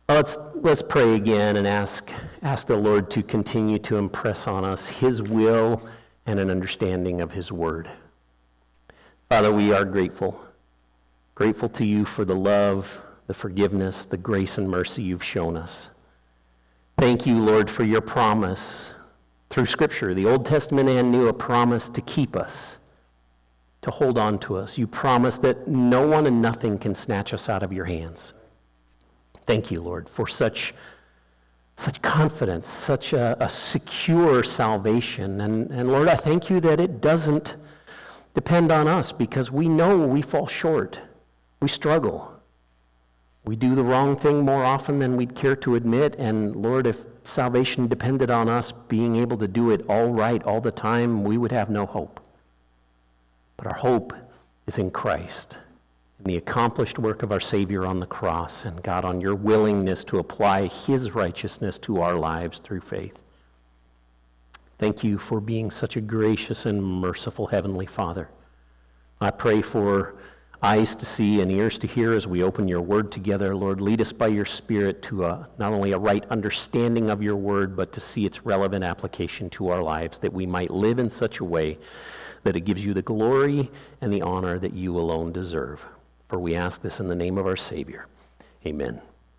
Let's pray again and ask the Lord to continue to impress on us His will and an understanding of His word. Father, we are grateful to you for the love, the forgiveness, the grace and mercy you've shown us. Thank you, Lord, for your promise through Scripture, the Old Testament and New, a promise to keep us, to hold on to us. You promise that no one and nothing can snatch us out of your hands. Thank you, Lord, for such confidence, such a secure salvation. And Lord, I thank you that it doesn't depend on us, because we know we fall short. We struggle. We do the wrong thing more often than we'd care to admit. And Lord, if salvation depended on us being able to do it all right all the time, we would have no hope. But our hope is in Christ, in the accomplished work of our Savior on the cross, and God, on your willingness to apply His righteousness to our lives through faith. Thank you for being such a gracious and merciful Heavenly Father. I pray for eyes to see and ears to hear as we open your word together. Lord, lead us by your Spirit to not only a right understanding of your word, but to see its relevant application to our lives, that we might live in such a way that it gives you the glory and the honor that you alone deserve. For we ask this in the name of our Savior. Amen.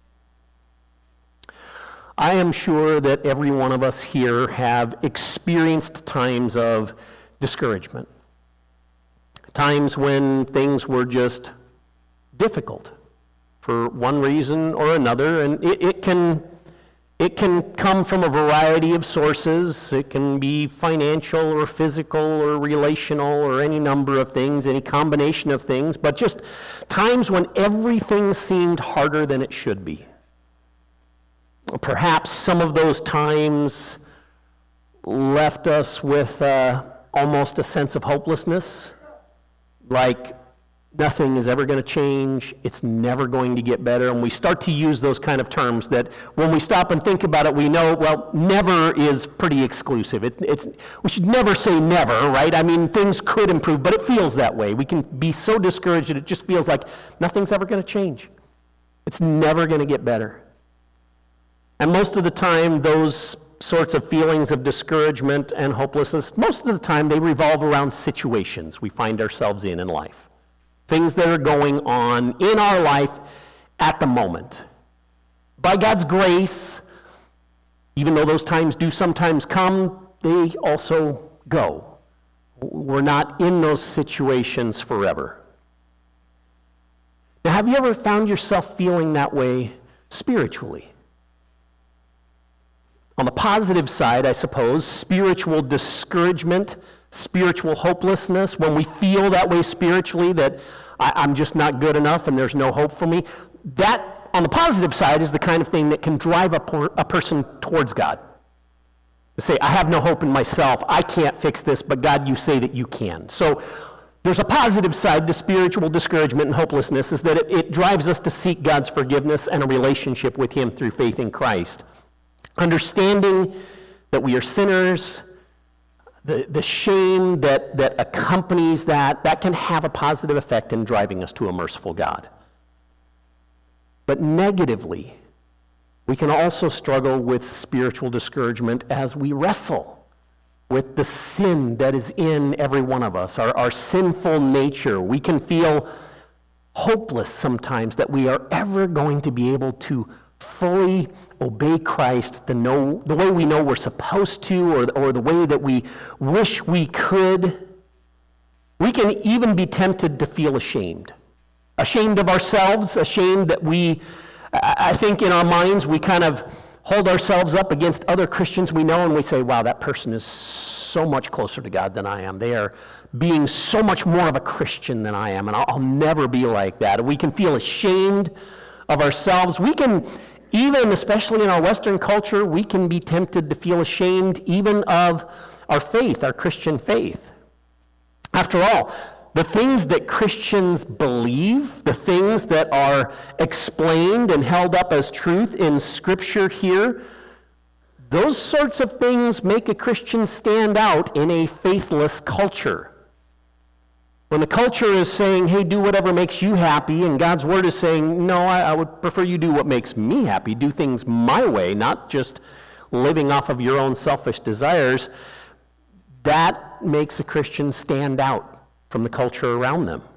I am sure that every one of us here have experienced times of discouragement. Times when things were just difficult for one reason or another, and it can come from a variety of sources. It can be financial or physical or relational or any number of things, any combination of things, but just times when everything seemed harder than it should be. Perhaps some of those times left us with almost a sense of hopelessness, like nothing is ever going to change, it's never going to get better, and we start to use those kind of terms that when we stop and think about it, we know, well, never is pretty exclusive. We should never say never, right? I mean, things could improve, but it feels that way. We can be so discouraged that it just feels like nothing's ever going to change. It's never going to get better. And most of the time, those sorts of feelings of discouragement and hopelessness, most of the time they revolve around situations we find ourselves in life. Things that are going on in our life at the moment. By God's grace, even though those times do sometimes come, they also go. We're not in those situations forever. Now, have you ever found yourself feeling that way spiritually? On the positive side, I suppose, spiritual discouragement, spiritual hopelessness, when we feel that way spiritually, that I'm just not good enough and there's no hope for me, that, on the positive side, is the kind of thing that can drive a person towards God. To say, I have no hope in myself, I can't fix this, but God, you say that you can. So there's a positive side to spiritual discouragement and hopelessness, is that it drives us to seek God's forgiveness and a relationship with Him through faith in Christ. Understanding that we are sinners, the shame that accompanies that can have a positive effect in driving us to a merciful God. But negatively, we can also struggle with spiritual discouragement as we wrestle with the sin that is in every one of us, our sinful nature. We can feel hopeless sometimes that we are ever going to be able to fully obey Christ the way we know we're supposed to, or the way that we wish we could. We can even be tempted to feel ashamed of ourselves, ashamed that I think in our minds we kind of hold ourselves up against other Christians we know, and we say, wow, that person is so much closer to God than I am. They are being so much more of a Christian than I am, and I'll never be like that. We can feel ashamed of ourselves. We can even, especially in our Western culture, we can be tempted to feel ashamed even of our faith, our Christian faith. After all, the things that Christians believe, the things that are explained and held up as truth in Scripture here, those sorts of things make a Christian stand out in a faithless culture. When the culture is saying, hey, do whatever makes you happy, and God's word is saying, no, I would prefer you do what makes me happy, do things my way, not just living off of your own selfish desires, that makes a Christian stand out from the culture around them.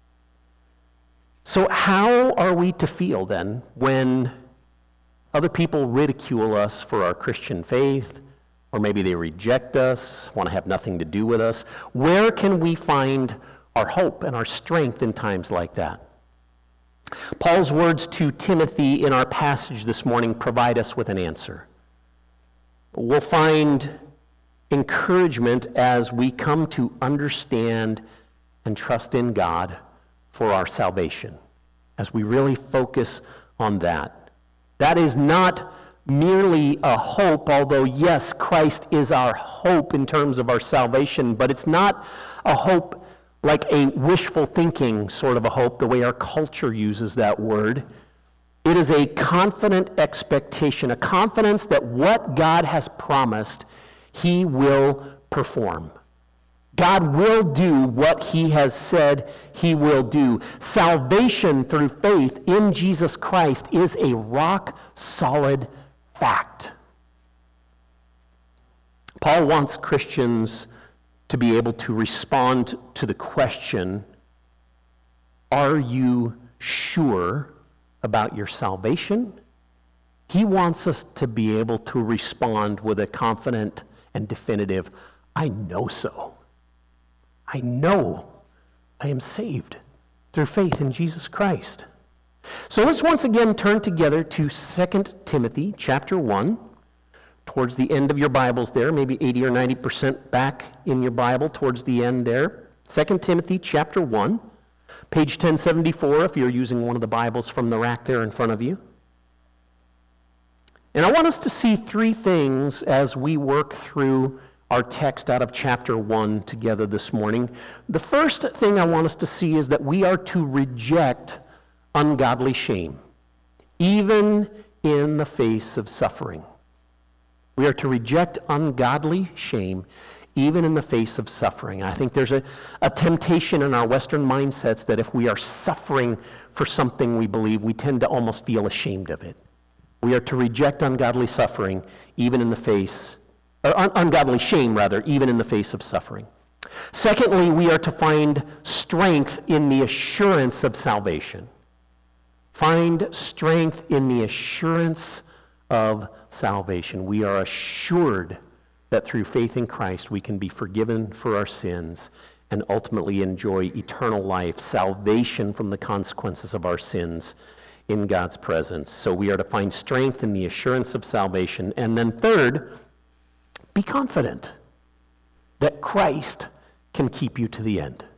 So how are we to feel then when other people ridicule us for our Christian faith, or maybe they reject us, want to have nothing to do with us? Where can we find our hope and our strength in times like that? Paul's words to Timothy in our passage this morning provide us with an answer. We'll find encouragement as we come to understand and trust in God for our salvation, as we really focus on that. That is not merely a hope, although yes, Christ is our hope in terms of our salvation, but it's not a hope like a wishful thinking sort of a hope, the way our culture uses that word. It is a confident expectation, a confidence that what God has promised, he will perform. God will do what he has said he will do. Salvation through faith in Jesus Christ is a rock-solid fact. Paul wants Christians to be able to respond to the question, are you sure about your salvation? He wants us to be able to respond with a confident and definitive, I know so. I know I am saved through faith in Jesus Christ. So let's once again turn together to 2 Timothy chapter 1, towards the end of your Bibles there, maybe 80 or 90% back in your Bible towards the end there. 2 Timothy chapter 1, page 1074 if you're using one of the Bibles from the rack there in front of you. And I want us to see three things as we work through our text out of chapter 1 together this morning. The first thing I want us to see is that we are to reject ungodly shame, even in the face of suffering. We are to reject ungodly shame, even in the face of suffering. I think there's a temptation in our Western mindsets that if we are suffering for something we believe, we tend to almost feel ashamed of it. We are to reject ungodly suffering, even in the face, or ungodly shame, rather, even in the face of suffering. Secondly, we are to find strength in the assurance of salvation. Find strength in the assurance of salvation. We are assured that through faith in Christ we can be forgiven for our sins and ultimately enjoy eternal life, salvation from the consequences of our sins in God's presence. So we are to find strength in the assurance of salvation. And then third, be confident that Christ can keep you to the end.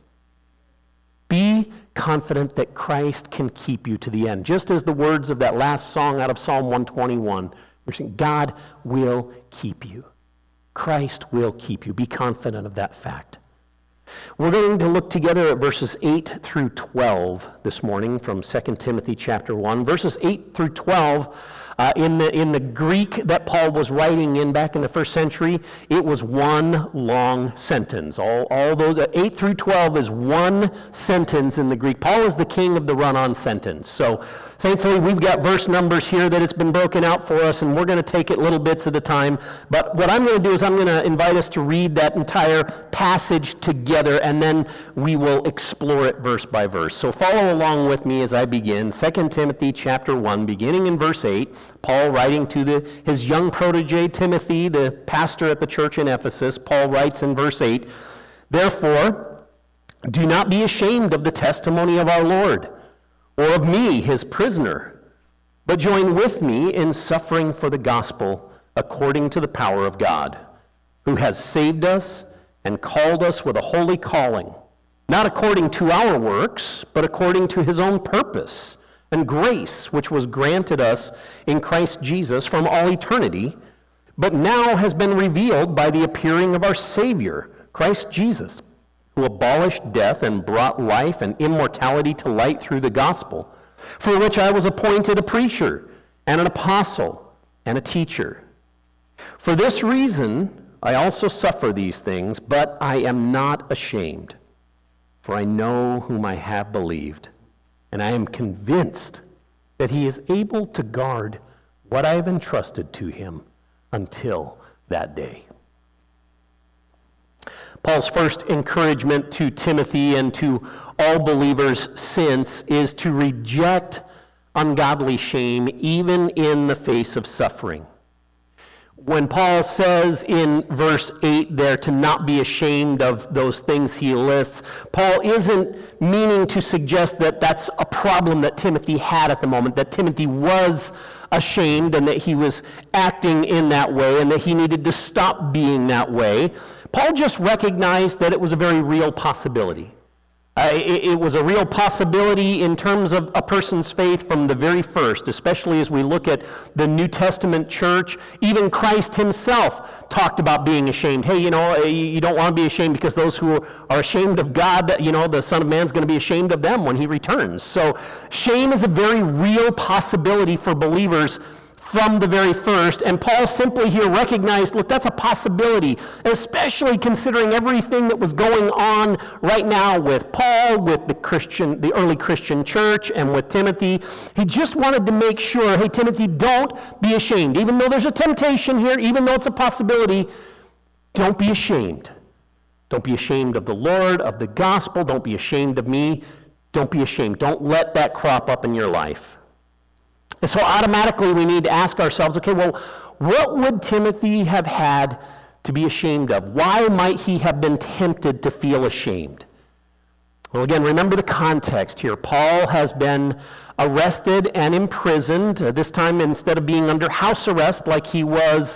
Be confident that Christ can keep you to the end. Just as the words of that last song out of Psalm 121, we're saying, God will keep you. Christ will keep you. Be confident of that fact. We're going to look together at verses 8 through 12 this morning from 2 Timothy chapter 1. Verses 8 through 12, in the Greek that Paul was writing in back in the first century, it was one long sentence. All those 8 through 12 is one sentence in the Greek. Paul is the king of the run-on sentence. So thankfully we've got verse numbers here that it's been broken out for us, and we're going to take it little bits at a time. But what I'm going to do is I'm going to invite us to read that entire passage together, and then we will explore it verse by verse. So follow along with me as I begin. 2 Timothy chapter 1, beginning in verse 8. Paul writing to his young protege Timothy, the pastor at the church in Ephesus, Paul writes in verse 8, "Therefore, do not be ashamed of the testimony of our Lord, or of me, his prisoner, but join with me in suffering for the gospel according to the power of God, who has saved us and called us with a holy calling, not according to our works, but according to his own purpose and grace, which was granted us in Christ Jesus from all eternity, but now has been revealed by the appearing of our Savior, Christ Jesus, who abolished death and brought life and immortality to light through the gospel, for which I was appointed a preacher and an apostle and a teacher. For this reason I also suffer these things, but I am not ashamed, For I know whom I have believed, and I am convinced that he is able to guard what I have entrusted to him until that day. Paul's first encouragement to Timothy and to all believers since is to reject ungodly shame even in the face of suffering. When Paul says in verse 8 there to not be ashamed of those things he lists, Paul isn't meaning to suggest that that's a problem that Timothy had at the moment, that Timothy was ashamed and that he was acting in that way and that he needed to stop being that way. Paul just recognized that it was a very real possibility. It was a real possibility in terms of a person's faith from the very first, especially as we look at the New Testament church. Even Christ himself talked about being ashamed. Hey, you don't want to be ashamed because those who are ashamed of God, the Son of Man's going to be ashamed of them when he returns. So shame is a very real possibility for believers from the very first, and Paul simply here recognized, look, that's a possibility, especially considering everything that was going on right now with Paul, with the early Christian church, and with Timothy. He just wanted to make sure, hey, Timothy, don't be ashamed. Even though there's a temptation here, even though it's a possibility, don't be ashamed. Don't be ashamed of the Lord, of the gospel. Don't be ashamed of me. Don't be ashamed. Don't let that crop up in your life. And so automatically we need to ask ourselves, okay, well, what would Timothy have had to be ashamed of? Why might he have been tempted to feel ashamed? Well, again, remember the context here. Paul has been arrested and imprisoned. This time, instead of being under house arrest like he was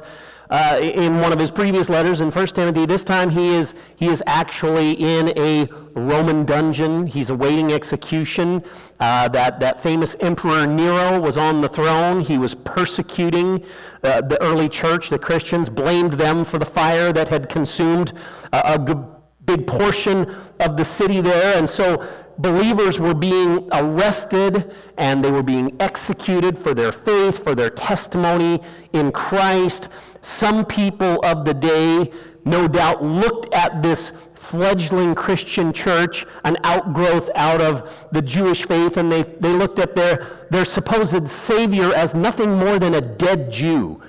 in one of his previous letters in 1 Timothy, this time he is actually in a Roman dungeon. He's awaiting execution. That famous Emperor Nero was on the throne. He was persecuting the early church, the Christians, blamed them for the fire that had consumed a big portion of the city there. And so believers were being arrested and they were being executed for their faith, for their testimony in Christ. Some people of the day, no doubt, looked at this fledgling Christian church, an outgrowth out of the Jewish faith, and they looked at their supposed Savior as nothing more than a dead Jew.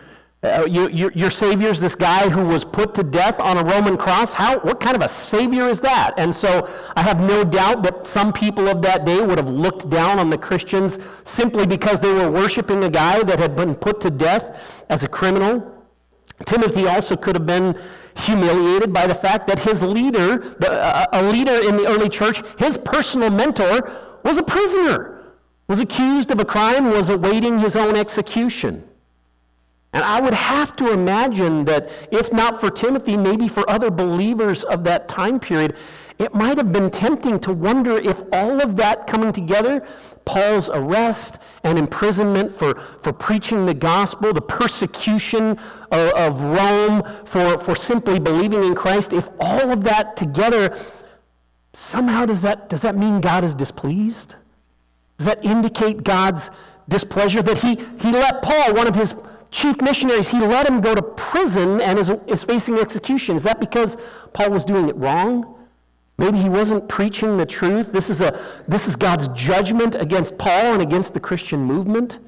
Your Savior's this guy who was put to death on a Roman cross? What kind of a Savior is that? And so I have no doubt that some people of that day would have looked down on the Christians simply because they were worshiping a guy that had been put to death as a criminal. Timothy also could have been humiliated by the fact that his leader, a leader in the early church, his personal mentor, was a prisoner, was accused of a crime, was awaiting his own execution. And I would have to imagine that if not for Timothy, maybe for other believers of that time period, it might have been tempting to wonder if all of that coming together, Paul's arrest and imprisonment for preaching the gospel, the persecution of Rome for simply believing in Christ, if all of that together, somehow does that mean God is displeased? Does that indicate God's displeasure that he let Paul, one of his chief missionaries, he let him go to prison and is facing execution? Is that because Paul was doing it wrong? Maybe he wasn't preaching the truth. This is God's judgment against Paul and against the Christian movement.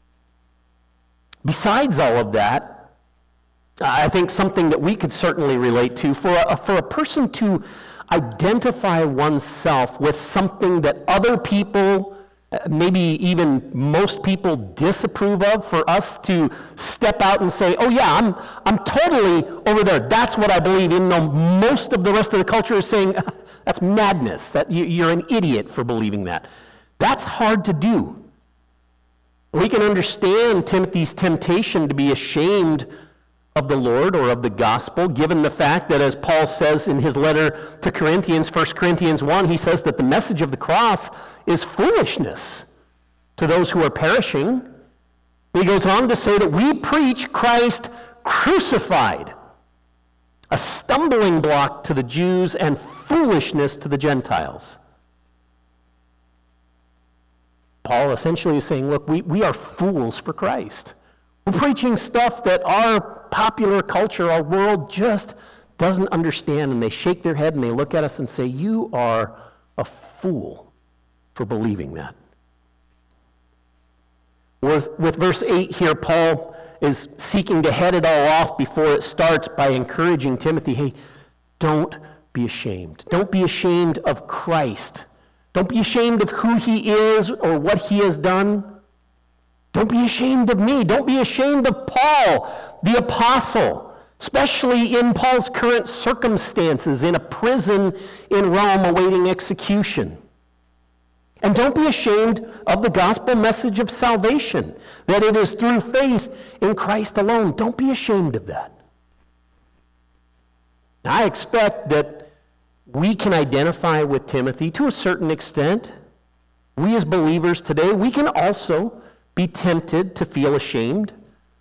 Besides all of that, I think something that we could certainly relate to, for a person to identify oneself with something that other people, maybe even most people, disapprove of, for us to step out and say, oh yeah, I'm totally over there. That's what I believe, even though most of the rest of the culture is saying, that's madness, that you're an idiot for believing that. That's hard to do. We can understand Timothy's temptation to be ashamed of the Lord or of the gospel, given the fact that, as Paul says in his letter to Corinthians, 1 Corinthians 1, he says that the message of the cross is foolishness to those who are perishing. He goes on to say that we preach Christ crucified, a stumbling block to the Jews and foolishness to the Gentiles. Paul essentially is saying, look, we are fools for Christ. We're preaching stuff that our popular culture, our world just doesn't understand, and they shake their head and they look at us and say, you are a fool for believing that. With verse 8 here, Paul is seeking to head it all off before it starts by encouraging Timothy, hey, don't be ashamed. Don't be ashamed of Christ. Don't be ashamed of who he is or what he has done. Don't be ashamed of me. Don't be ashamed of Paul, the apostle, especially in Paul's current circumstances, in a prison in Rome awaiting execution. And don't be ashamed of the gospel message of salvation, that it is through faith in Christ alone. Don't be ashamed of that. Now, I expect that we can identify with Timothy to a certain extent. We as believers today, we can also be tempted to feel ashamed.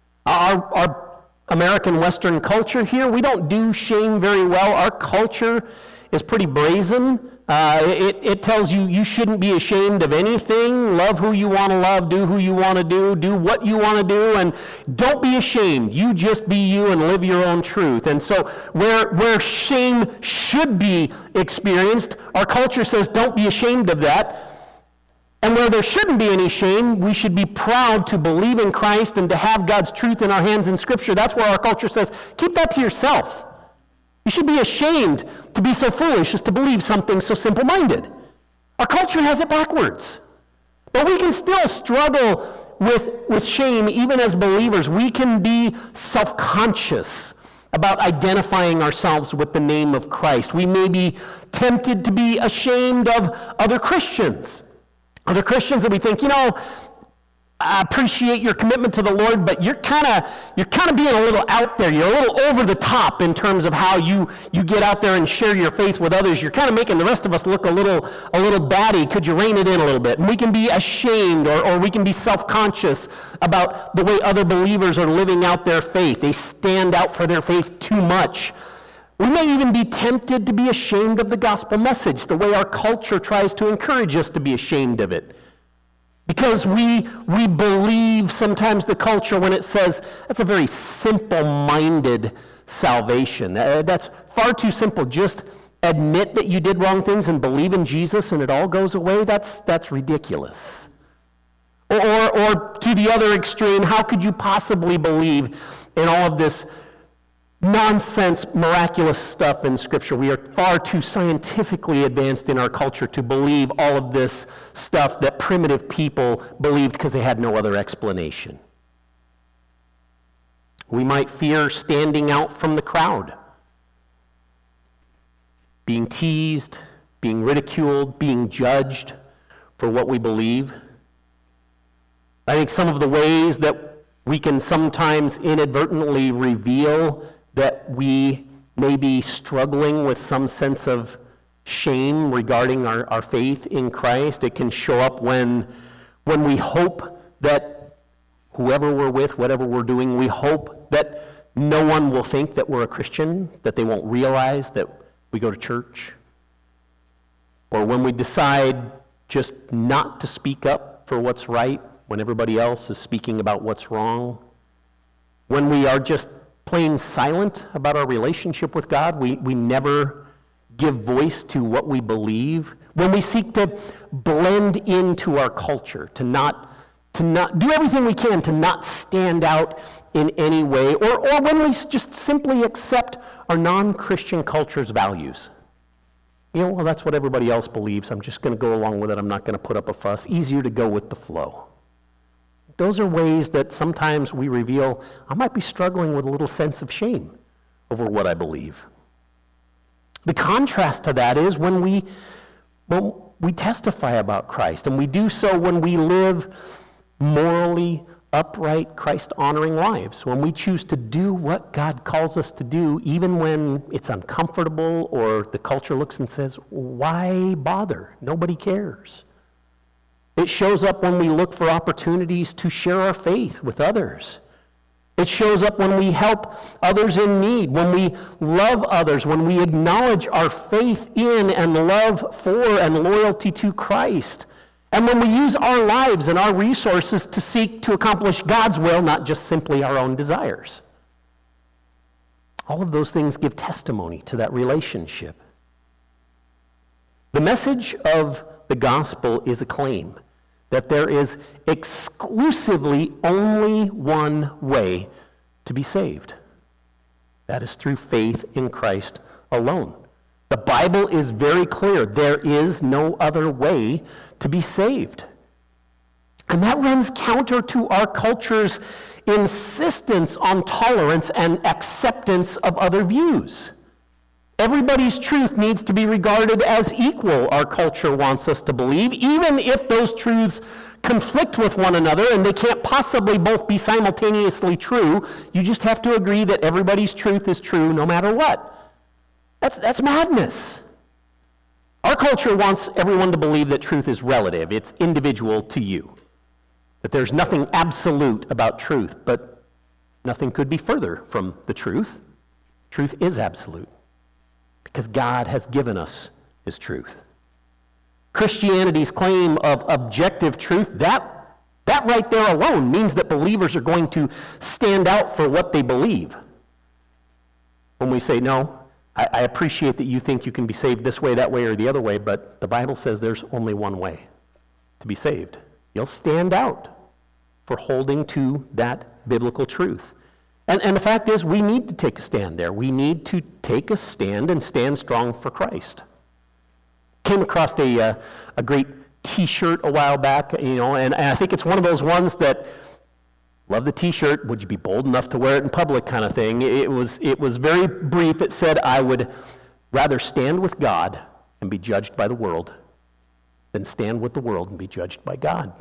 Our American Western culture here, we don't do shame very well. Our culture is pretty brazen. It tells you you shouldn't be ashamed of anything. Love who you want to love. Do who you want to do what you want to do, and don't be ashamed. You just be you and live your own truth. And so where shame should be experienced, our culture says don't be ashamed of that. And where there shouldn't be any shame, we should be proud to believe in Christ and to have God's truth in our hands in Scripture. That's where our culture says, keep that to yourself. You should be ashamed to be so foolish as to believe something so simple-minded. Our culture has it backwards. But we can still struggle with shame even as believers. We can be self-conscious about identifying ourselves with the name of Christ. We may be tempted to be ashamed of other Christians. Other Christians that we think, I appreciate your commitment to the Lord, but you're kind of being a little out there. You're a little over the top in terms of how you get out there and share your faith with others. You're kind of making the rest of us look a little batty. Could you rein it in a little bit? And we can be ashamed or we can be self-conscious about the way other believers are living out their faith. They stand out for their faith too much. We may even be tempted to be ashamed of the gospel message, the way our culture tries to encourage us to be ashamed of it. Because we believe sometimes the culture when it says, that's a very simple-minded salvation. That's far too simple. Just admit that you did wrong things and believe in Jesus and it all goes away. That's ridiculous. Or to the other extreme, how could you possibly believe in all of this nonsense, miraculous stuff in Scripture? We are far too scientifically advanced in our culture to believe all of this stuff that primitive people believed because they had no other explanation. We might fear standing out from the crowd, being teased, being ridiculed, being judged for what we believe. I think some of the ways that we can sometimes inadvertently reveal that we may be struggling with some sense of shame regarding our faith in Christ. It can show up when we hope that whoever we're with, whatever we're doing, we hope that no one will think that we're a Christian, that they won't realize that we go to church. Or when we decide just not to speak up for what's right when everybody else is speaking about what's wrong. When we are just plain silent about our relationship with God. We never give voice to what we believe. When we seek to blend into our culture, to not do everything we can to not stand out in any way, or when we just simply accept our non-Christian culture's values. Well, that's what everybody else believes. I'm just going to go along with it. I'm not going to put up a fuss. Easier to go with the flow. Those are ways that sometimes we reveal, I might be struggling with a little sense of shame over what I believe. The contrast to that is when we testify about Christ, and we do so when we live morally upright, Christ-honoring lives, when we choose to do what God calls us to do, even when it's uncomfortable or the culture looks and says, why bother? Nobody cares. It shows up when we look for opportunities to share our faith with others. It shows up when we help others in need, when we love others, when we acknowledge our faith in and love for and loyalty to Christ, and when we use our lives and our resources to seek to accomplish God's will, not just simply our own desires. All of those things give testimony to that relationship. The message of the gospel is a claim that there is exclusively only one way to be saved. That is through faith in Christ alone. The Bible is very clear. There is no other way to be saved. And that runs counter to our culture's insistence on tolerance and acceptance of other views. Everybody's truth needs to be regarded as equal, our culture wants us to believe, even if those truths conflict with one another and they can't possibly both be simultaneously true. You just have to agree that everybody's truth is true no matter what. That's madness. Our culture wants everyone to believe that truth is relative. It's individual to you. That there's nothing absolute about truth, but nothing could be further from the truth. Truth is absolute because God has given us his truth. Christianity's claim of objective truth, that right there alone means that believers are going to stand out for what they believe. When we say, no, I appreciate that you think you can be saved this way, that way, or the other way, but the Bible says there's only one way to be saved. You'll stand out for holding to that biblical truth. And the fact is, we need to take a stand there. We need to take a stand and stand strong for Christ. Came across a great T-shirt a while back, and I think it's one of those ones that, love the T-shirt, would you be bold enough to wear it in public kind of thing. It was very brief. It said, I would rather stand with God and be judged by the world than stand with the world and be judged by God.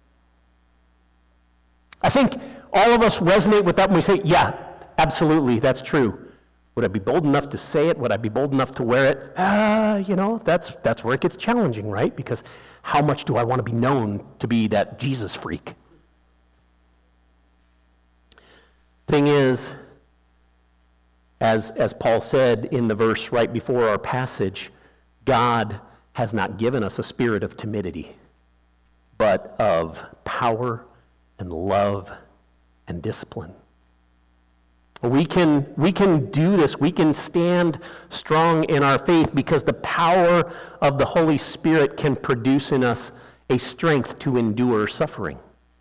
I think all of us resonate with that when we say, yeah, absolutely, that's true. Would I be bold enough to say it? Would I be bold enough to wear it? That's where it gets challenging, right? Because how much do I want to be known to be that Jesus freak? Thing is, as Paul said in the verse right before our passage, God has not given us a spirit of timidity, but of power and love and discipline. We can do this. We can stand strong in our faith because the power of the Holy Spirit can produce in us a strength to endure suffering.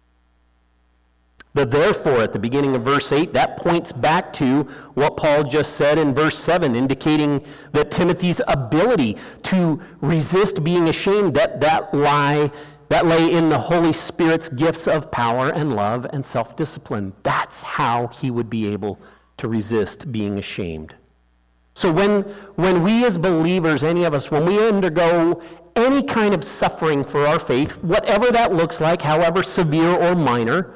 But therefore, at the beginning of verse 8, that points back to what Paul just said in verse 7, indicating that Timothy's ability to resist being ashamed, that lay in the Holy Spirit's gifts of power and love and self-discipline. That's how he would be able to resist being ashamed. So when we as believers, any of us, when we undergo any kind of suffering for our faith, whatever that looks like, however severe or minor,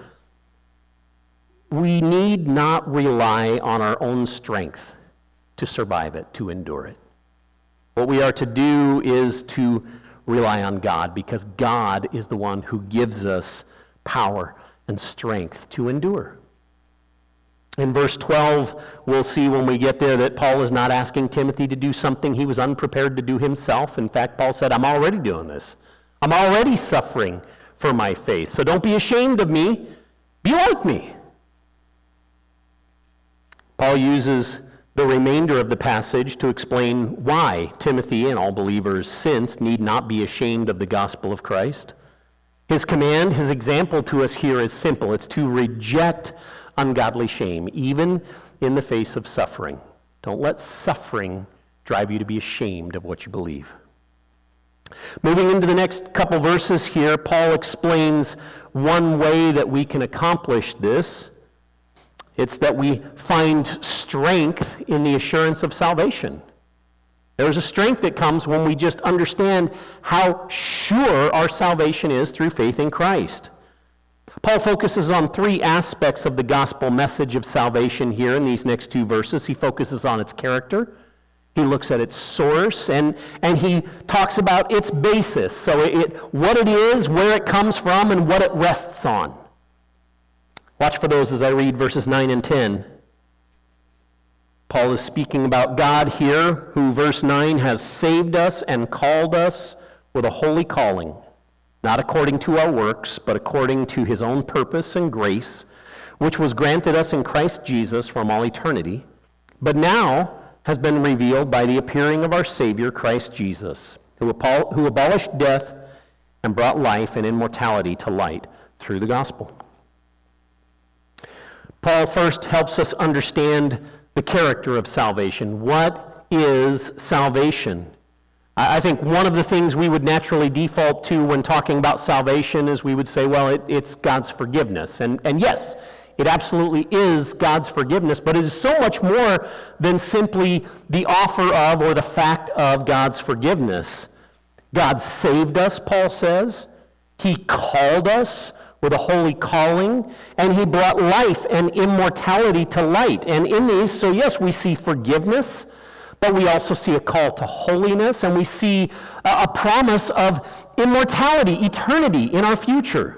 we need not rely on our own strength to survive it, to endure it. What we are to do is to rely on God, because God is the one who gives us power and strength to endure. In verse 12, we'll see when we get there that Paul is not asking Timothy to do something he was unprepared to do himself. In fact, Paul said, I'm already doing this. I'm already suffering for my faith. So don't be ashamed of me. Be like me. Paul uses the remainder of the passage to explain why Timothy and all believers since need not be ashamed of the gospel of Christ. His command, his example to us here is simple. It's to reject ungodly shame, even in the face of suffering. Don't let suffering drive you to be ashamed of what you believe. Moving into the next couple verses here, Paul explains one way that we can accomplish this. It's that we find strength in the assurance of salvation. There's a strength that comes when we just understand how sure our salvation is through faith in Christ. Paul focuses on three aspects of the gospel message of salvation here in these next two verses. He focuses on its character, he looks at its source, and he talks about its basis. So what it is, where it comes from, and what it rests on. Watch for those as I read verses 9 and 10. Paul is speaking about God here, who, verse 9, has saved us and called us with a holy calling, not according to our works, but according to his own purpose and grace, which was granted us in Christ Jesus from all eternity, but now has been revealed by the appearing of our Savior, Christ Jesus, who abolished death and brought life and immortality to light through the gospel. Paul first helps us understand the character of salvation. What is salvation? I think one of the things we would naturally default to when talking about salvation is we would say, well, it's God's forgiveness. And yes, it absolutely is God's forgiveness, but it is so much more than simply the offer of or the fact of God's forgiveness. God saved us, Paul says. He called us with a holy calling, and he brought life and immortality to light. And in these, so yes, we see forgiveness, but we also see a call to holiness, and we see a promise of immortality, eternity in our future.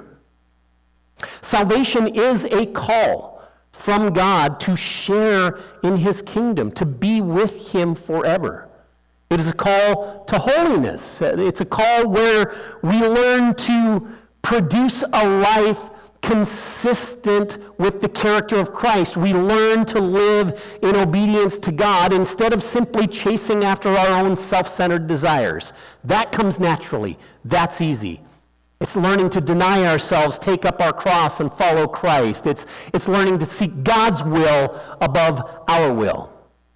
Salvation is a call from God to share in his kingdom, to be with him forever. It is a call to holiness. It's a call where we learn to produce a life consistent with the character of Christ. We learn to live in obedience to God instead of simply chasing after our own self-centered desires. That comes naturally. That's easy. It's learning to deny ourselves, take up our cross, and follow Christ. It's learning to seek God's will above our will.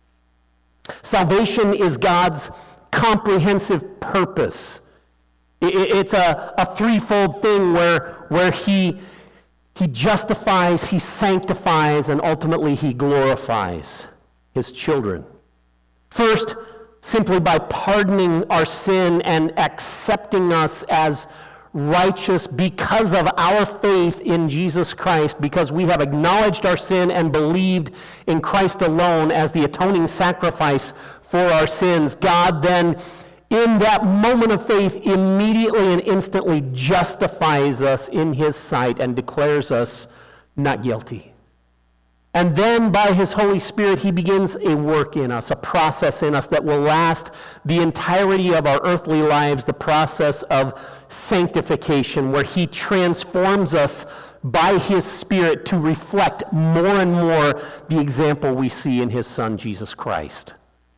Salvation is God's comprehensive purpose. It's a threefold thing where he justifies, he sanctifies, and ultimately he glorifies his children. First, simply by pardoning our sin and accepting us as righteous because of our faith in Jesus Christ, because we have acknowledged our sin and believed in Christ alone as the atoning sacrifice for our sins. God then, in that moment of faith, immediately and instantly justifies us in his sight and declares us not guilty. And then by his Holy Spirit, he begins a work in us, a process in us that will last the entirety of our earthly lives, the process of sanctification, where he transforms us by his Spirit to reflect more and more the example we see in his Son, Jesus Christ,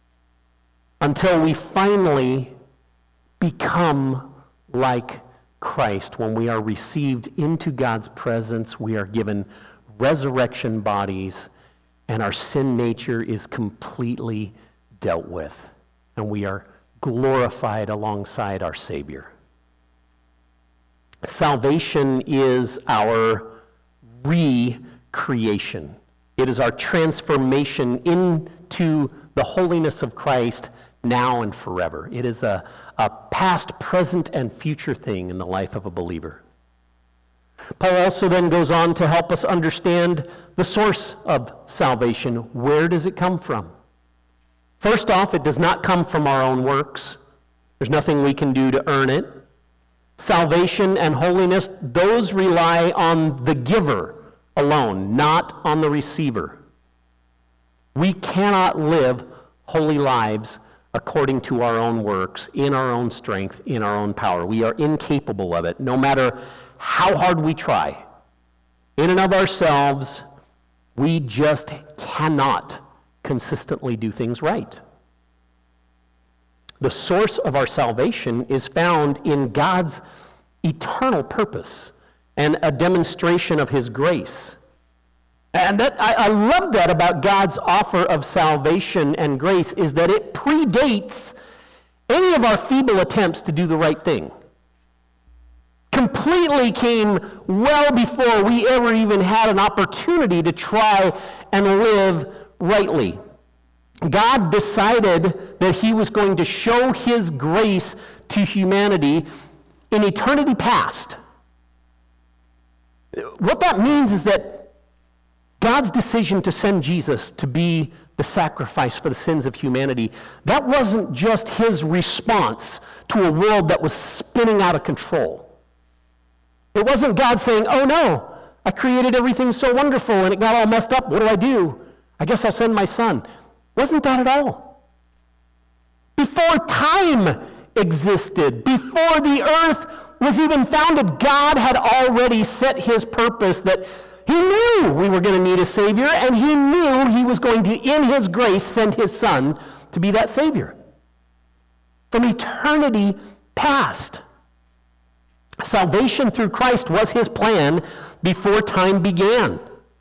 until we finally become like Christ. When we are received into God's presence, we are given resurrection bodies, and our sin nature is completely dealt with, and we are glorified alongside our Savior. Salvation is our recreation. It is our transformation into the holiness of Christ now and forever. It is a past, present, and future thing in the life of a believer. Paul also then goes on to help us understand the source of salvation. Where does it come from? First off, it does not come from our own works. There's nothing we can do to earn it. Salvation and holiness, those rely on the giver alone, not on the receiver. We cannot live holy lives according to our own works, in our own strength, in our own power. We are incapable of it, no matter how hard we try. In and of ourselves, we just cannot consistently do things right. The source of our salvation is found in God's eternal purpose and a demonstration of his grace. And I love that about God's offer of salvation and grace, is that it predates any of our feeble attempts to do the right thing. Completely came well before we ever even had an opportunity to try and live rightly. God decided that he was going to show his grace to humanity in eternity past. What that means is that God's decision to send Jesus to be the sacrifice for the sins of humanity, that wasn't just his response to a world that was spinning out of control. It wasn't God saying, oh no, I created everything so wonderful and it got all messed up. What do I do? I guess I'll send my son. Wasn't that at all. Before time existed, before the earth was even founded, God had already set his purpose that he knew we were going to need a Savior, and he knew he was going to, in his grace, send his Son to be that Savior. from eternity past. Salvation through Christ was his plan before time began.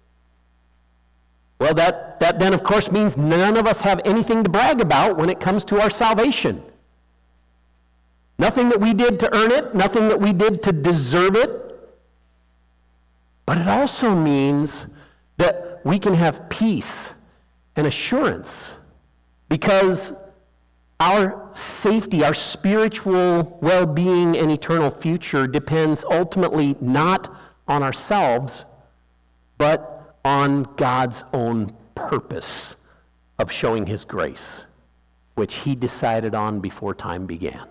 Well, that then, of course, means none of us have anything to brag about when it comes to our salvation. Nothing that we did to earn it, nothing that we did to deserve it. But it also means that we can have peace and assurance because our safety, our spiritual well-being and eternal future depends ultimately not on ourselves, but on God's own purpose of showing his grace, which he decided on before time began.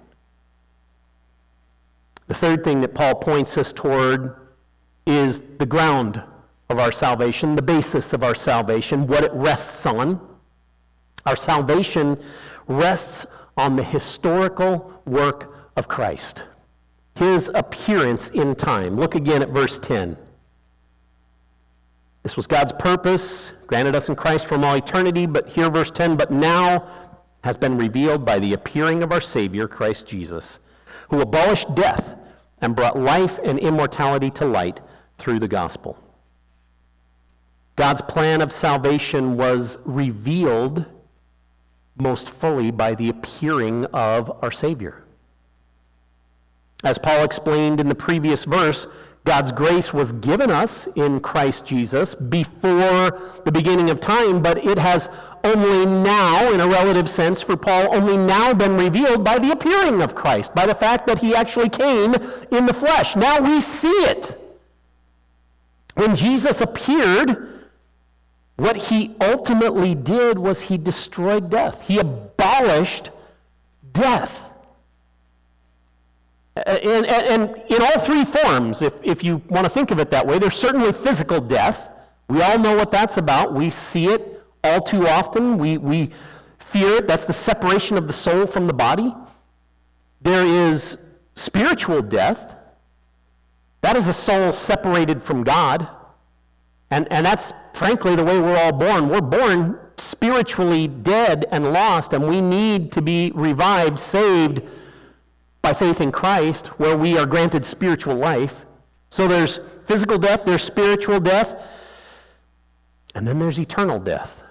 The third thing that Paul points us toward is the ground of our salvation, the basis of our salvation, what it rests on. Our salvation rests on the historical work of Christ, his appearance in time. Look again at verse 10. This was God's purpose, granted us in Christ from all eternity, but here verse 10, but now has been revealed by the appearing of our Savior, Christ Jesus, who abolished death and brought life and immortality to light through the gospel. God's plan of salvation was revealed most fully by the appearing of our Savior. As Paul explained in the previous verse, God's grace was given us in Christ Jesus before the beginning of time, but it has only now, in a relative sense for Paul, only now been revealed by the appearing of Christ, by the fact that he actually came in the flesh. Now we see it. When Jesus appeared, what he ultimately did was he destroyed death. He abolished death. And in all three forms, if you want to think of it that way, there's certainly physical death. We all know what that's about. We see it all too often. We fear it. That's the separation of the soul from the body. There is spiritual death. That is a soul separated from God. And that's frankly the way we're all born. We're born spiritually dead and lost, and we need to be revived, saved by faith in Christ, where we are granted spiritual life. So there's physical death, there's spiritual death, and then there's eternal death.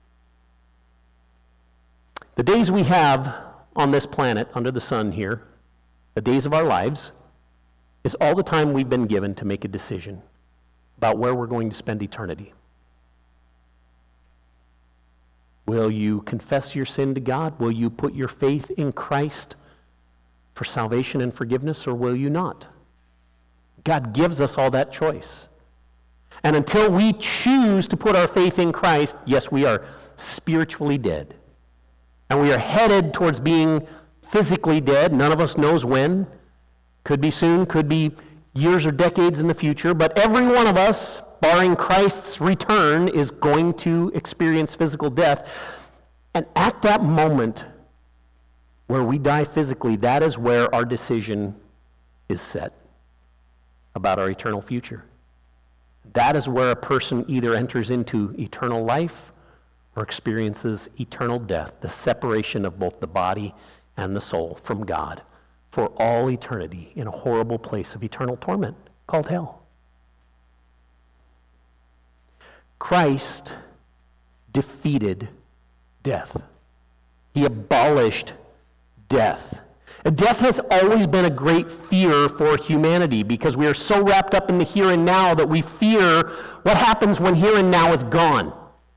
The days we have on this planet, under the sun here, the days of our lives, is all the time we've been given to make a decision about where we're going to spend eternity. Will you confess your sin to God? Will you put your faith in Christ for salvation and forgiveness, or will you not? God gives us all that choice. And until we choose to put our faith in Christ, yes, we are spiritually dead. And we are headed towards being physically dead. None of us knows when. Could be soon, could be years or decades in the future. But every one of us, barring Christ's return, is going to experience physical death. And at that moment, where we die physically, that is where our decision is set about our eternal future. That is where a person either enters into eternal life or experiences eternal death, the separation of both the body and the soul from God for all eternity in a horrible place of eternal torment called hell. Christ defeated death. He abolished death. And death has always been a great fear for humanity because we are so wrapped up in the here and now that we fear what happens when here and now is gone.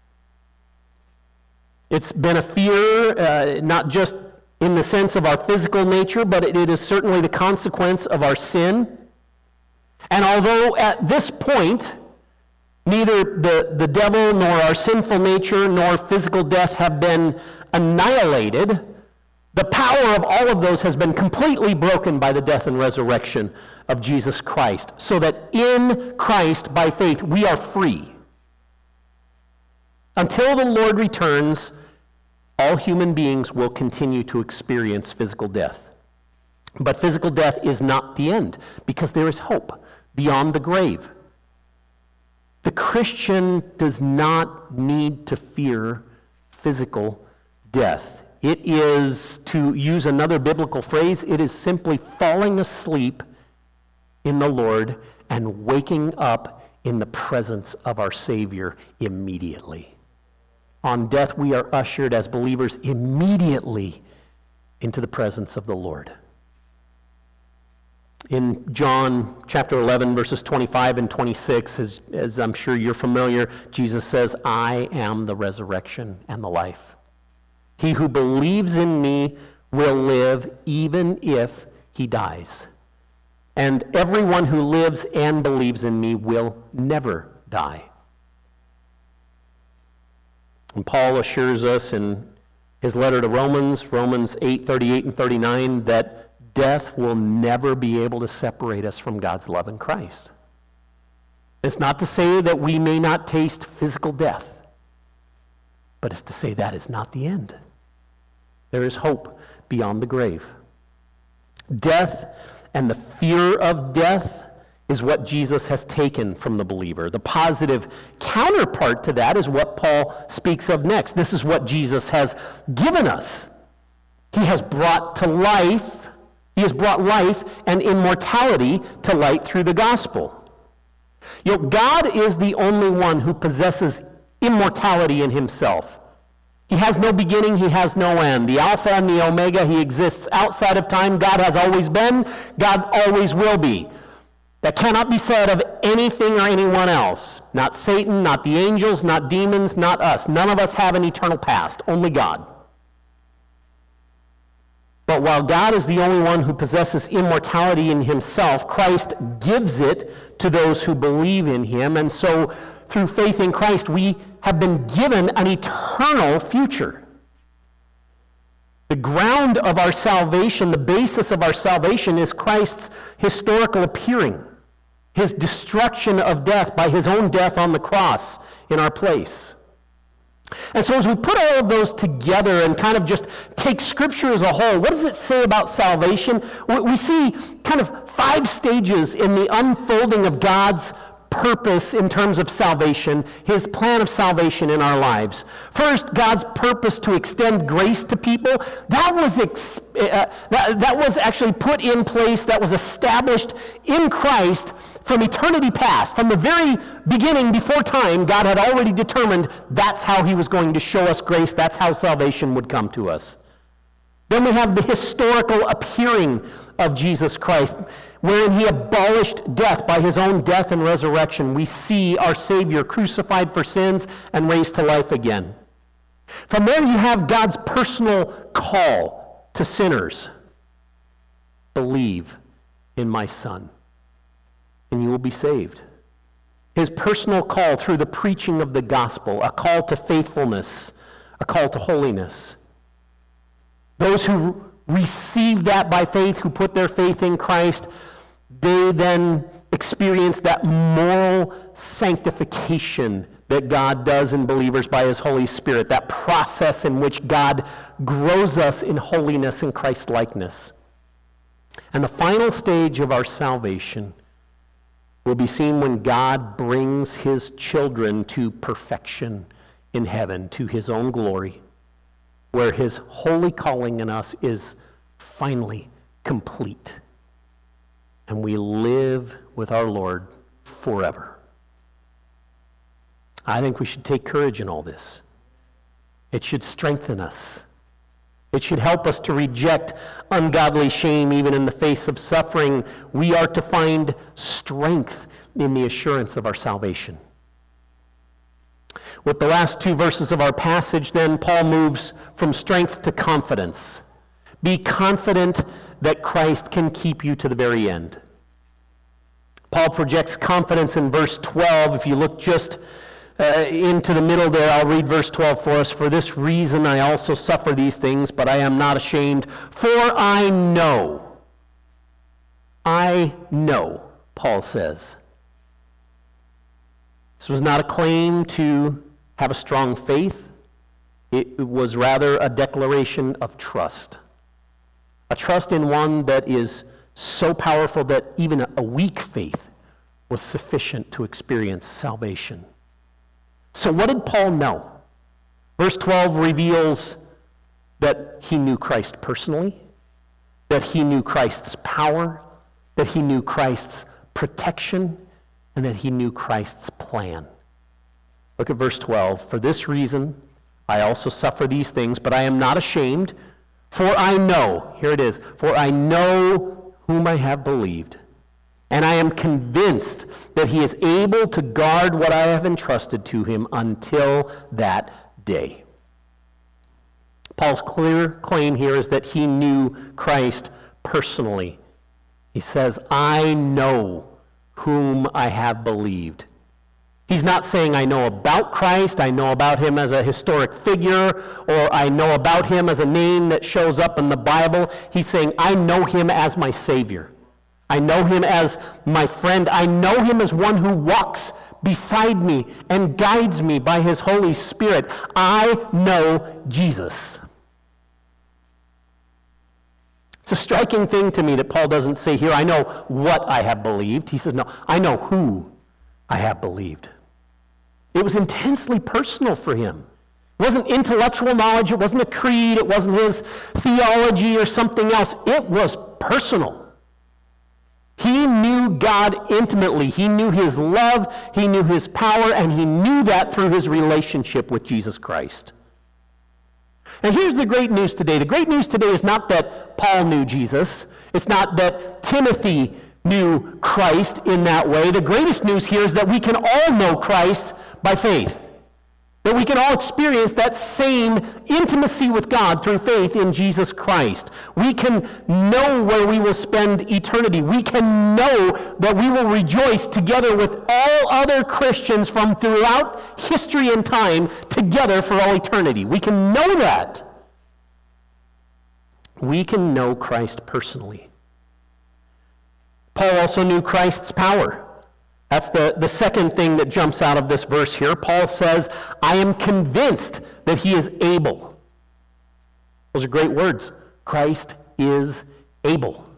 It's been a fear, not just in the sense of our physical nature, but it is certainly the consequence of our sin. And although at this point, neither the devil nor our sinful nature nor physical death have been annihilated, the power of all of those has been completely broken by the death and resurrection of Jesus Christ, so that in Christ, by faith, we are free. Until the Lord returns, all human beings will continue to experience physical death. But physical death is not the end, because there is hope beyond the grave. The Christian does not need to fear physical death. It is, to use another biblical phrase, it is simply falling asleep in the Lord and waking up in the presence of our Savior immediately. On death, we are ushered as believers immediately into the presence of the Lord. In John chapter 11, verses 25 and 26, as I'm sure you're familiar, Jesus says, I am the resurrection and the life. He who believes in me will live even if he dies. And everyone who lives and believes in me will never die. And Paul assures us in his letter to Romans 8:38 and 39, that death will never be able to separate us from God's love in Christ. It's not to say that we may not taste physical death, but it's to say that is not the end. There is hope beyond the grave. Death and the fear of death is what Jesus has taken from the believer. The positive counterpart to that is what Paul speaks of next. This is what Jesus has given us. He has brought life and immortality to light through the gospel. You know, God is the only one who possesses immortality in himself. He has no beginning, he has no end. The Alpha and the Omega, he exists outside of time. God has always been, God always will be. That cannot be said of anything or anyone else. Not Satan, not the angels, not demons, not us. None of us have an eternal past, only God. But while God is the only one who possesses immortality in himself, Christ gives it to those who believe in him. And so through faith in Christ, we have been given an eternal future. The ground of our salvation, the basis of our salvation, is Christ's historical appearing, his destruction of death by his own death on the cross in our place. And so as we put all of those together and kind of just take Scripture as a whole, what does it say about salvation? We see kind of 5 stages in the unfolding of God's purpose in terms of salvation, his plan of salvation in our lives. First, God's purpose to extend grace to people. That was actually put in place, that was established in Christ from eternity past. From the very beginning, before time, God had already determined that's how he was going to show us grace. That's how salvation would come to us. Then we have the historical appearing of Jesus Christ, wherein he abolished death by his own death and resurrection. We see our Savior crucified for sins and raised to life again. From there you have God's personal call to sinners. Believe in my Son, and you will be saved. His personal call through the preaching of the gospel, a call to faithfulness, a call to holiness. Those who receive that by faith, who put their faith in Christ, they then experience that moral sanctification that God does in believers by his Holy Spirit, that process in which God grows us in holiness and Christ-likeness. And the final stage of our salvation will be seen when God brings his children to perfection in heaven, to his own glory, where his holy calling in us is finally complete. And we live with our Lord forever. I think we should take courage in all this. It should strengthen us. It should help us to reject ungodly shame even in the face of suffering. We are to find strength in the assurance of our salvation. With the last 2 verses of our passage, then, Paul moves from strength to confidence. Be confident that Christ can keep you to the very end. Paul projects confidence in verse 12. If you look just into the middle there, I'll read verse 12 for us. For this reason I also suffer these things, but I am not ashamed, for I know, Paul says. This was not a claim to have a strong faith. It was rather a declaration of trust. A trust in one that is so powerful that even a weak faith was sufficient to experience salvation. So what did Paul know? Verse 12 reveals that he knew Christ personally, that he knew Christ's power, that he knew Christ's protection, and that he knew Christ's plan. Look at verse 12. For this reason, I also suffer these things, but I am not ashamed, for I know, here it is, for I know whom I have believed, and I am convinced that he is able to guard what I have entrusted to him until that day. Paul's clear claim here is that he knew Christ personally. He says, I know whom I have believed. He's not saying I know about Christ, I know about him as a historic figure, or I know about him as a name that shows up in the Bible. He's saying I know him as my Savior. I know him as my friend. I know him as one who walks beside me and guides me by his Holy Spirit. I know Jesus. It's a striking thing to me that Paul doesn't say here, I know what I have believed. He says, no, I know who I have believed. It was intensely personal for him. It wasn't intellectual knowledge. It wasn't a creed. It wasn't his theology or something else. It was personal. He knew God intimately. He knew his love. He knew his power. And he knew that through his relationship with Jesus Christ. And here's the great news today. The great news today is not that Paul knew Jesus. It's not that Timothy knew Christ in that way. The greatest news here is that we can all know Christ by faith. That we can all experience that same intimacy with God through faith in Jesus Christ. We can know where we will spend eternity. We can know that we will rejoice together with all other Christians from throughout history and time together for all eternity. We can know that. We can know Christ personally. Paul also knew Christ's power. That's the second thing that jumps out of this verse here. Paul says, I am convinced that he is able. Those are great words. Christ is able.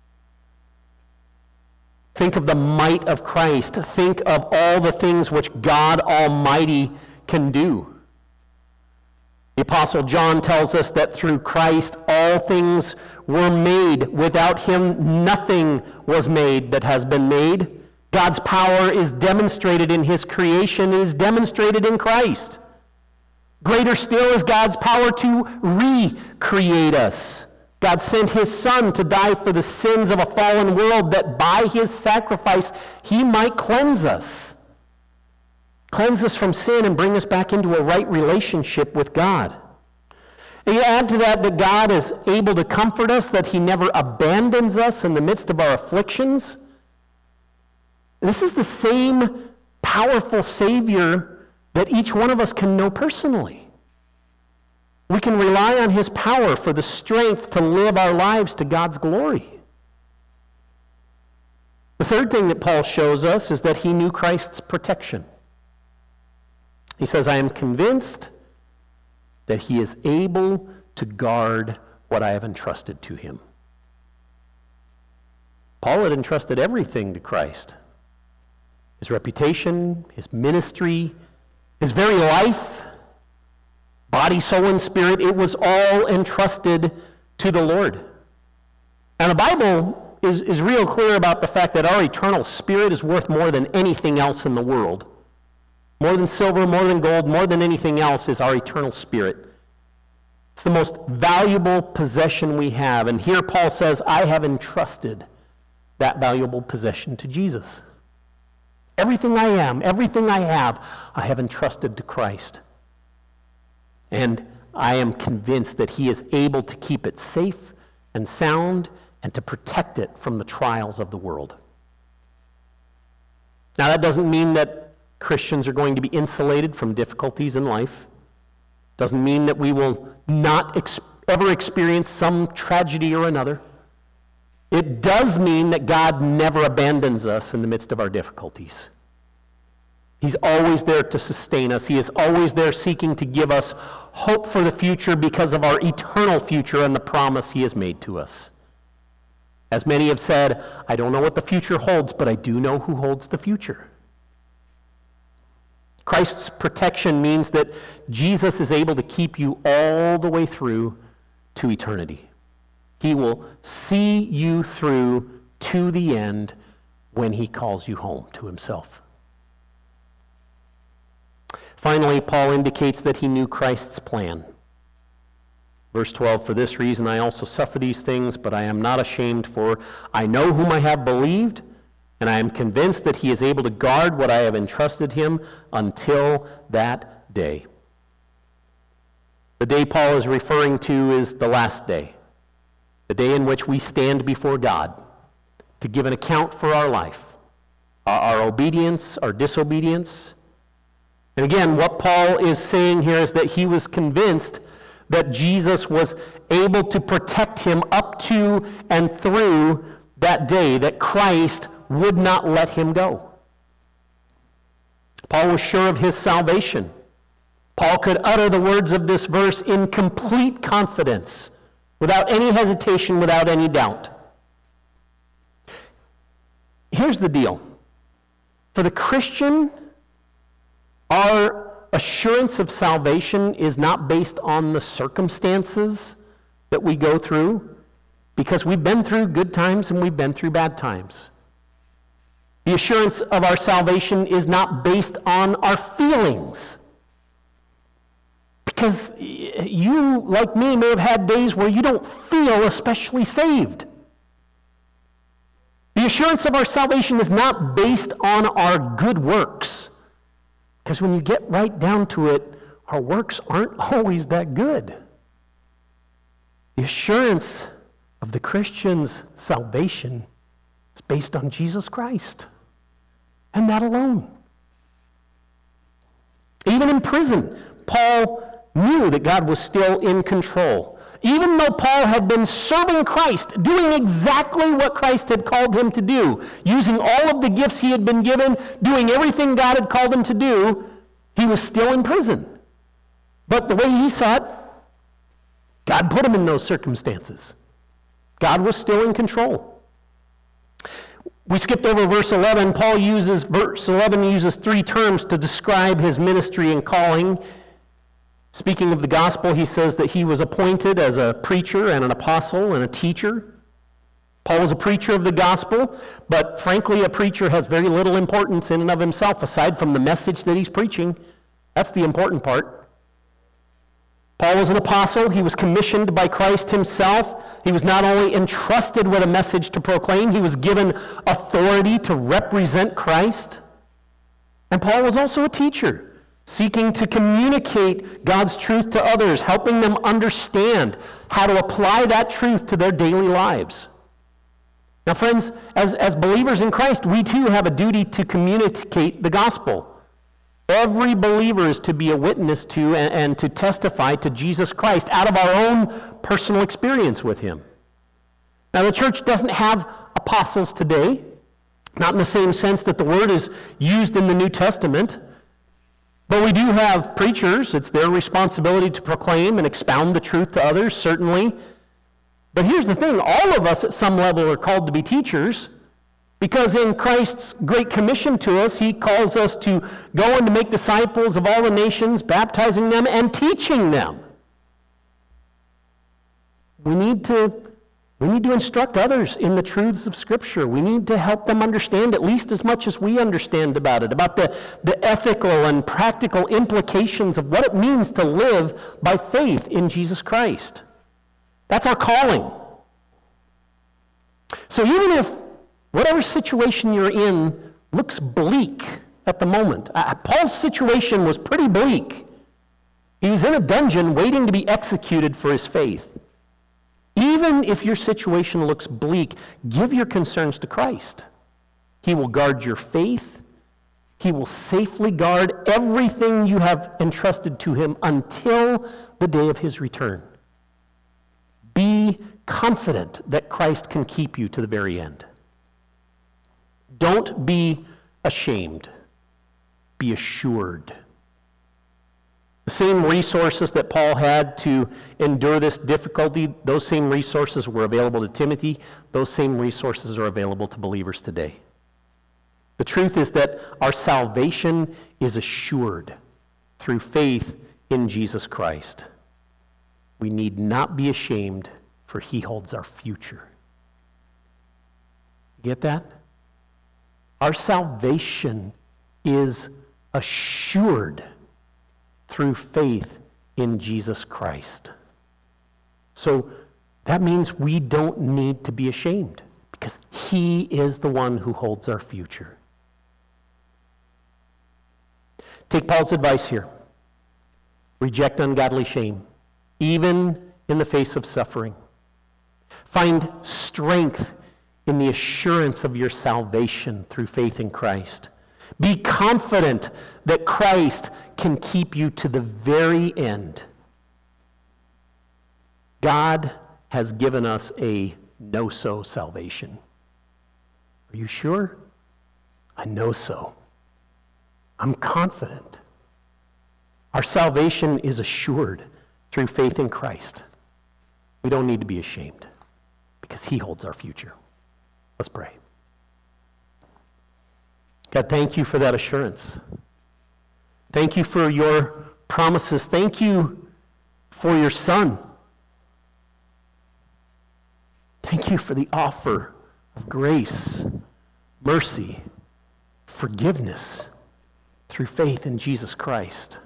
Think of the might of Christ. Think of all the things which God Almighty can do. The Apostle John tells us that through Christ all things were made. Without him nothing was made that has been made. God's power is demonstrated in his creation, is demonstrated in Christ. Greater still is God's power to recreate us. God sent his Son to die for the sins of a fallen world, that by his sacrifice he might cleanse us. Cleanse us from sin and bring us back into a right relationship with God. And you add to that God is able to comfort us, that he never abandons us in the midst of our afflictions. This is the same powerful Savior that each one of us can know personally. We can rely on his power for the strength to live our lives to God's glory. The third thing that Paul shows us is that he knew Christ's protection. He says, I am convinced that he is able to guard what I have entrusted to him. Paul had entrusted everything to Christ. His reputation, his ministry, his very life, body, soul, and spirit, it was all entrusted to the Lord. And the Bible is real clear about the fact that our eternal spirit is worth more than anything else in the world. More than silver, more than gold, more than anything else is our eternal spirit. It's the most valuable possession we have. And here Paul says, I have entrusted that valuable possession to Jesus. Everything I am, everything I have entrusted to Christ. And I am convinced that he is able to keep it safe and sound and to protect it from the trials of the world. Now, that doesn't mean that Christians are going to be insulated from difficulties in life. Doesn't mean that we will not ever experience some tragedy or another. It does mean that God never abandons us in the midst of our difficulties. He's always there to sustain us. He is always there seeking to give us hope for the future because of our eternal future and the promise he has made to us. As many have said, I don't know what the future holds, but I do know who holds the future. Christ's protection means that Jesus is able to keep you all the way through to eternity. He will see you through to the end when he calls you home to himself. Finally, Paul indicates that he knew Christ's plan. Verse 12, "For this reason I also suffer these things, but I am not ashamed, for I know whom I have believed, and I am convinced that he is able to guard what I have entrusted him until that day." The day Paul is referring to is the last day, the day in which we stand before God to give an account for our life, our obedience, our disobedience. And again, what Paul is saying here is that he was convinced that Jesus was able to protect him up to and through that day, that Christ would not let him go. Paul was sure of his salvation. Paul could utter the words of this verse in complete confidence, without any hesitation, without any doubt. Here's the deal. For the Christian, our assurance of salvation is not based on the circumstances that we go through, because we've been through good times and we've been through bad times. The assurance of our salvation is not based on our feelings, because you, like me, may have had days where you don't feel especially saved. The assurance of our salvation is not based on our good works, because when you get right down to it, our works aren't always that good. The assurance of the Christian's salvation is based on Jesus Christ, and that alone. Even in prison, Paul knew that God was still in control. Even though Paul had been serving Christ, doing exactly what Christ had called him to do, using all of the gifts he had been given, doing everything God had called him to do, he was still in prison. But the way he saw it, God put him in those circumstances. God was still in control. We skipped over verse 11. Verse 11 uses three terms to describe his ministry and calling. Speaking of the gospel, he says that he was appointed as a preacher and an apostle and a teacher. Paul was a preacher of the gospel, but frankly, a preacher has very little importance in and of himself aside from the message that he's preaching. That's the important part. Paul was an apostle. He was commissioned by Christ himself. He was not only entrusted with a message to proclaim, he was given authority to represent Christ. And Paul was also a teacher, seeking to communicate God's truth to others, helping them understand how to apply that truth to their daily lives. Now, friends, as believers in Christ, we too have a duty to communicate the gospel. Every believer is to be a witness to and to testify to Jesus Christ out of our own personal experience with him. Now, the church doesn't have apostles today, not in the same sense that the word is used in the New Testament. But we do have preachers. It's their responsibility to proclaim and expound the truth to others, certainly. But here's the thing. All of us at some level are called to be teachers, because in Christ's great commission to us, he calls us to go and to make disciples of all the nations, baptizing them and teaching them. We need to instruct others in the truths of Scripture. We need to help them understand at least as much as we understand about it, about the ethical and practical implications of what it means to live by faith in Jesus Christ. That's our calling. So even if whatever situation you're in looks bleak at the moment, Paul's situation was pretty bleak. He was in a dungeon waiting to be executed for his faith. Even if your situation looks bleak, give your concerns to Christ. He will guard your faith. He will safely guard everything you have entrusted to him until the day of his return. Be confident that Christ can keep you to the very end. Don't be ashamed. Be assured. The same resources that Paul had to endure this difficulty, those same resources were available to Timothy. Those same resources are available to believers today. The truth is that our salvation is assured through faith in Jesus Christ. we need not be ashamed, for he holds our future. Get that? Our salvation is assured through faith in Jesus Christ. So that means we don't need to be ashamed because he is the one who holds our future. Take Paul's advice here. Reject ungodly shame, even in the face of suffering. Find strength in the assurance of your salvation through faith in Christ. Be confident that Christ can keep you to the very end. God has given us a know-so salvation. Are you sure? I know so. I'm confident. Our salvation is assured through faith in Christ. We don't need to be ashamed because he holds our future. Let's pray. God, thank you for that assurance. Thank you for your promises. Thank you for your Son. Thank you for the offer of grace, mercy, forgiveness through faith in Jesus Christ.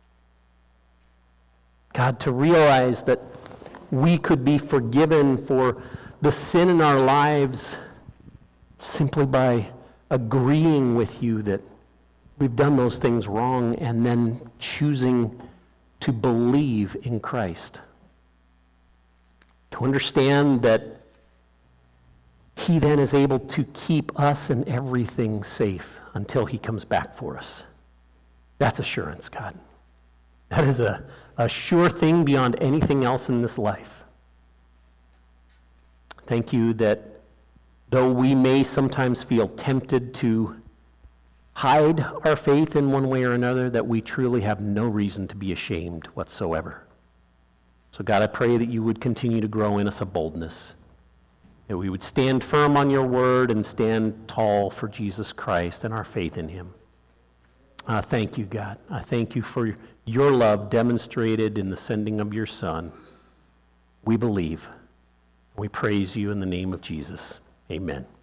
God, to realize that we could be forgiven for the sin in our lives simply by agreeing with you that we've done those things wrong and then choosing to believe in Christ. To understand that he then is able to keep us and everything safe until he comes back for us. That's assurance, God. That is a sure thing beyond anything else in this life. Thank you that though we may sometimes feel tempted to hide our faith in one way or another, that we truly have no reason to be ashamed whatsoever. So God, I pray that you would continue to grow in us a boldness, that we would stand firm on your word and stand tall for Jesus Christ and our faith in him. Thank you, God. I thank you for your love demonstrated in the sending of your Son. We believe. We praise you in the name of Jesus. Amen.